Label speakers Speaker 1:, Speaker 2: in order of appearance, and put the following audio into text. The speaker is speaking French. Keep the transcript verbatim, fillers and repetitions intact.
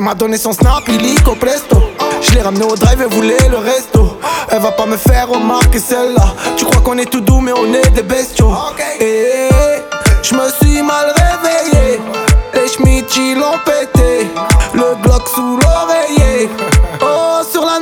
Speaker 1: m'a donné son snap illico presto. Je l'ai ramené au drive, elle voulait le resto. Elle va pas me faire remarquer celle-là. Tu crois qu'on est tout doux mais on est des bestiaux. Et